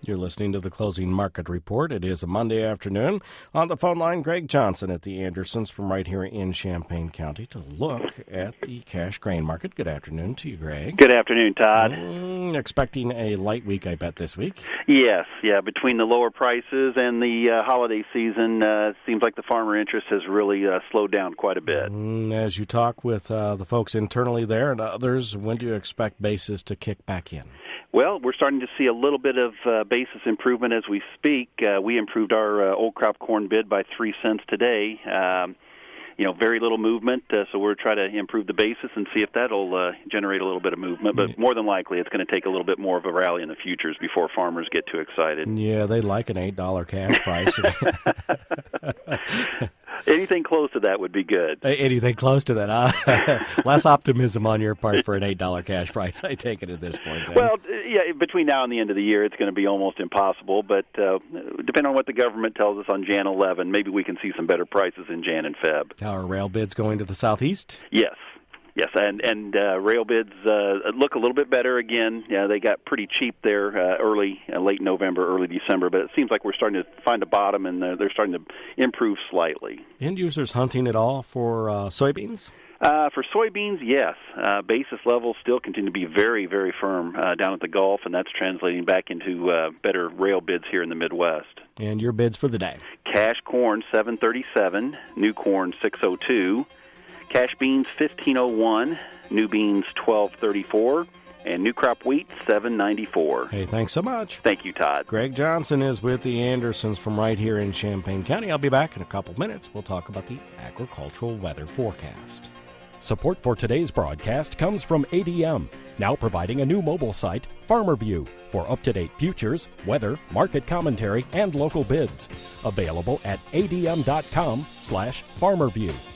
You're listening to the Closing Market Report. It is a Monday afternoon. On the phone line, Greg Johnson at the Andersons from right here in Champaign County to look at the cash grain market. Good afternoon to you, Greg. Good afternoon, Todd. Expecting a light week, I bet, this week. Yes, between the lower prices and the holiday season, it seems like the farmer interest has really slowed down quite a bit. As you talk with the folks internally there and others, when do you expect basis to kick back in? Well, we're starting to see a little bit of basis improvement as we speak. We improved our old crop corn bid by 3 cents today. Very little movement, so we're trying to improve the basis and see if that'll generate a little bit of movement. But more than likely, it's going to take a little bit more of a rally in the futures before farmers get too excited. Yeah, they like an $8 cash price. Anything close to that would be good. Anything close to that. Less optimism on your part for an $8 cash price, I take it at this point. Then. Well, between now and the end of the year, it's going to be almost impossible. But depending on what the government tells us on Jan 11, maybe we can see some better prices in Jan and Feb. How are rail bids going to the southeast? Yes, and rail bids look a little bit better again. Yeah, they got pretty cheap there late November, early December, but it seems like we're starting to find a bottom, and they're starting to improve slightly. End users hunting at all for soybeans? For soybeans, yes. Basis levels still continue to be very, very firm down at the Gulf, and that's translating back into better rail bids here in the Midwest. And your bids for the day? Cash corn, $7.37. New corn, $6.02. Cash beans, $15.01. New beans, $12.34. And new crop wheat, $7.94. Hey, thanks so much. Thank you, Todd. Greg Johnson is with the Andersons from right here in Champaign County. I'll be back in a couple minutes. We'll talk about the agricultural weather forecast. Support for today's broadcast comes from ADM, now providing a new mobile site, FarmerView, for up-to-date futures, weather, market commentary, and local bids. Available at adm.com/FarmerView.